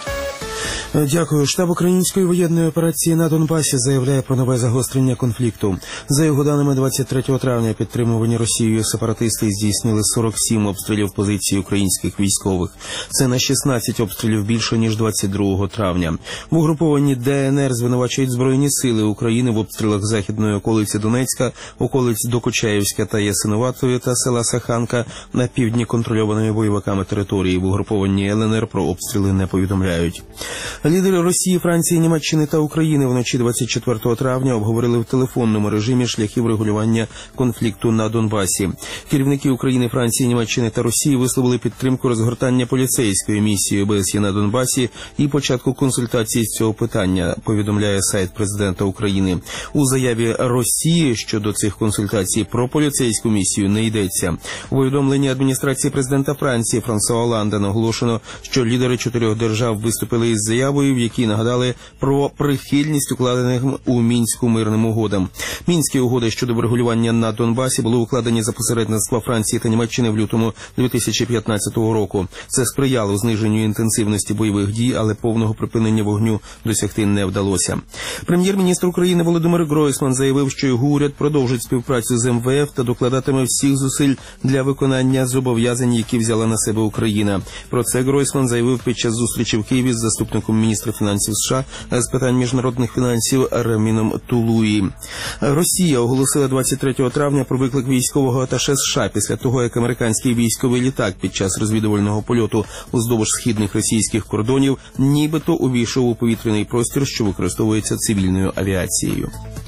Дякую. Штаб української воєнної операції на Донбасі заявляє про нове загострення конфлікту. За його даними, 23 травня підтримувані Росією сепаратисти здійснили 47 обстрілів позицій українських військових. Це на 16 обстрілів більше, ніж 22 травня. В угрупованні ДНР звинувачують Збройні сили України в обстрілах західної околиці Донецька, околиць Докучаєвська та Ясиноватої та села Саханка на півдні контрольованої бойовиками території. В угрупованні ЛНР про обстріли не повідомляють. Лідери Росії, Франції, Німеччини та України вночі 24 травня обговорили в телефонному режимі шляхи врегулювання конфлікту на Донбасі. Керівники України, Франції, Німеччини та Росії висловили підтримку розгортання поліцейської місії ОБСЄ на Донбасі і початку консультацій з цього питання, повідомляє сайт президента України. У заяві Росії щодо цих консультацій про поліцейську місію не йдеться. У повідомленні адміністрації президента Франції Франсуа Оланда наголошено, що лідери 4 держав виступили із заявою, в якій нагадали про прихильність укладених у Мінську мирним угодам. Мінські угоди щодо врегулювання на Донбасі були укладені за посередництва Франції та Німеччини в лютому 2015 року. Це сприяло зниженню інтенсивності бойових дій, але повного припинення вогню досягти не вдалося. Прем'єр-міністр України Володимир Гройсман заявив, що його уряд продовжить співпрацю з МВФ та докладатиме всіх зусиль для виконання зобов'язань, які взяла на себе Україна. Про це Гройсман заявив під час зустрічі в Києві з заступником міністра фінансів США з питань міжнародних фінансів Раміном Тулуї. Росія оголосила 23 травня про виклик військового аташе США після того, як американський військовий літак під час розвідувального польоту уздовж східних російських кордонів нібито увійшов у повітряний простір, що використовується цивільною авіацією.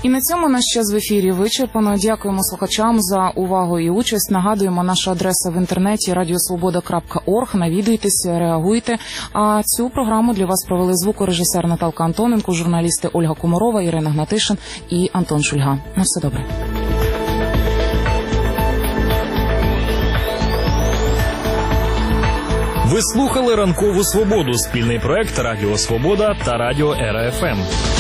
І на цьому наш час в ефірі вичерпано. Дякуємо слухачам за увагу і участь. Нагадуємо, наша адреса в інтернеті radiosvoboda.org. Навідуйтесь, реагуйте. А цю програму для вас провели звукорежисер Наталка Антоненко, журналісти Ольга Комарова, Ірина Гнатишин і Антон Шульга. На все добре. Ви слухали «Ранкову свободу» – спільний проект Радіо Свобода та Радіо РФМ.